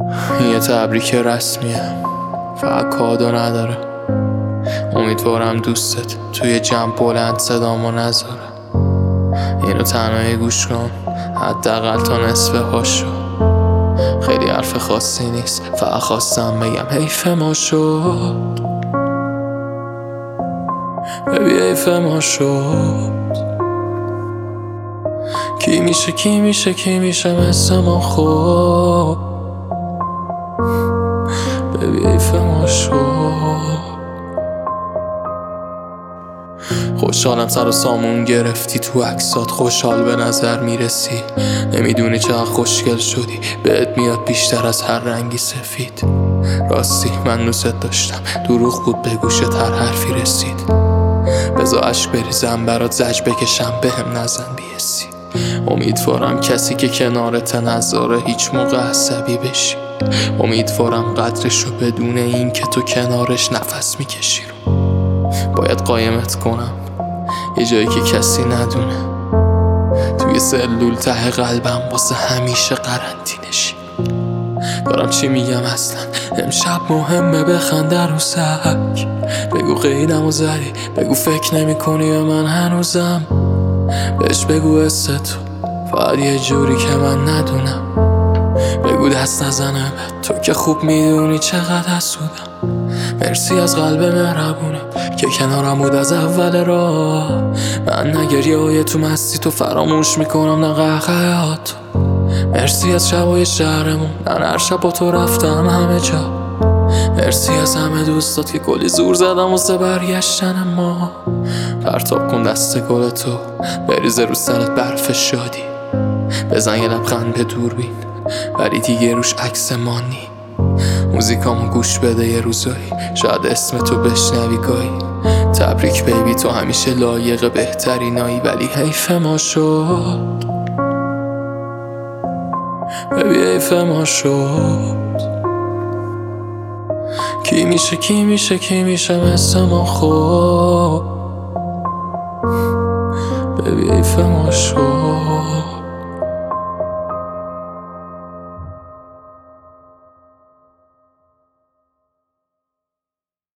یه تبریک رسمیه، فقط کادو نداره. امیدوارم دوستت توی جمع بلند صدامو نذاره. اینو تنهایی گوش کن، حداقل تا نصف هاشو. خیلی حرف خاصی نیست، فقط خواستم بگم حیف ما شد. ببی حیف ما شد. کی میشه مثل ما خود. ببی حیف ما شد. خوشحالم سر و سامون گرفتی تو عکسات، خوشحال به نظر میرسی. نمیدونی چقدر خوشگل شدی، بهت میاد بیشتر از هر رنگی سفید. راستی من دوست داشتم، دروغ بود به گوشت هر حرفی رسید. بذار عشق بریزم برات زج بکشم، بهم نزن بیسی. امیدوارم کسی که کنارت نذاره هیچ موقع عصبی بشی. امیدوارم قدرشو بدون این که تو کنارش نفس میکشی رو. باید قایمت کنم یه جایی که کسی ندونه، توی سلول ته قلبم واسه همیشه قرنطینه‌شی. دارم چی میگم اصلا؟ امشب مهمه بخنده رو سک. بگو قیدم و زدی، بگو فکر نمی کنی به من هنوزم. بهش بگو حس فقط یه جوری که من ندونم. بگو دست نزنه به تو که خوب میدونی چقدر حسودم. مرسی از قلب مهربونه که کنارم بود از اول راه. من نه گریه‌های تو مستی تو فراموش میکنم، نه قهقهات. مرسی از شبای شهرمون، من هر شب با تو رفتم همه جا. مرسی از همه دوستات که کلی زور زدم واسه برگشتن ما. پرتاب کن دست گل تو، بریزه رو سرت برف شادی. بزن یه لبخند به دوربین ولی دیگه روش عکس ما نی. موزیکامو گوش بده یه روزایی، شاید اسم تو بشنوی گاهی. تبریک بیبی، تو همیشه لایق بهترینایی، ولی حیف ما شد. ببی حیف ما شد. کی میشه مثل ما خود. ببی حیف ما شد.